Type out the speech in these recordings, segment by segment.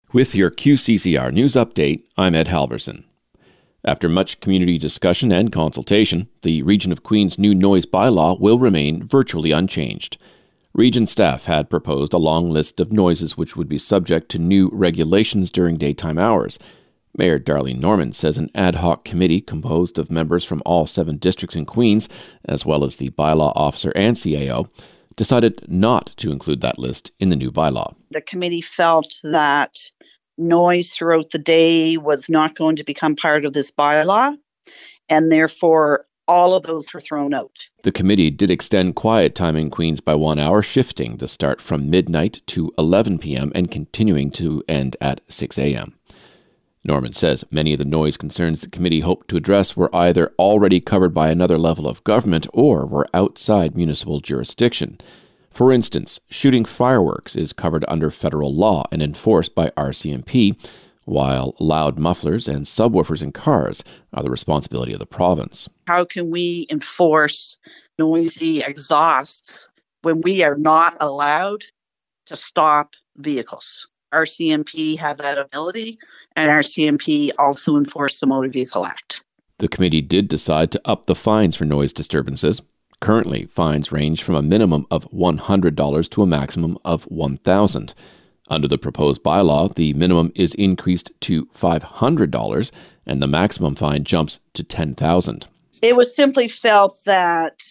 With your QCCR News Update, I'm Ed Halverson. After much community discussion and consultation, the Region of Queen's new noise bylaw will remain virtually unchanged. Region staff had proposed a long list of noises which would be subject to new regulations during daytime hours. Mayor Darlene Norman says an ad hoc committee composed of members from all 7 districts in Queens, as well as the bylaw officer and CAO, decided not to include that list in the new bylaw. The committee felt that noise throughout the day was not going to become part of this bylaw, and therefore all of those were thrown out. The committee did extend quiet time in Queens by 1 hour, shifting the start from midnight to 11 p.m. and continuing to end at 6 a.m. Norman says many of the noise concerns the committee hoped to address were either already covered by another level of government or were outside municipal jurisdiction. For instance, shooting fireworks is covered under federal law and enforced by RCMP, while loud mufflers and subwoofers in cars are the responsibility of the province. How can we enforce noisy exhausts when we are not allowed to stop vehicles? RCMP have that ability, and RCMP also enforce the Motor Vehicle Act. The committee did decide to up the fines for noise disturbances. Currently, fines range from a minimum of $100 to a maximum of $1,000. Under the proposed bylaw, the minimum is increased to $500 and the maximum fine jumps to $10,000. It was simply felt that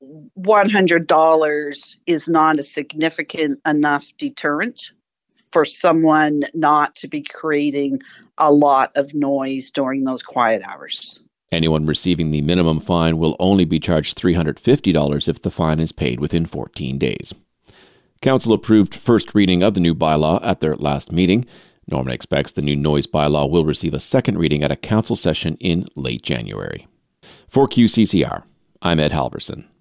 $100 is not a significant enough deterrent for someone not to be creating a lot of noise during those quiet hours. Anyone receiving the minimum fine will only be charged $350 if the fine is paid within 14 days. Council approved first reading of the new bylaw at their last meeting. Norman expects the new noise bylaw will receive a second reading at a council session in late January. For QCCR, I'm Ed Halverson.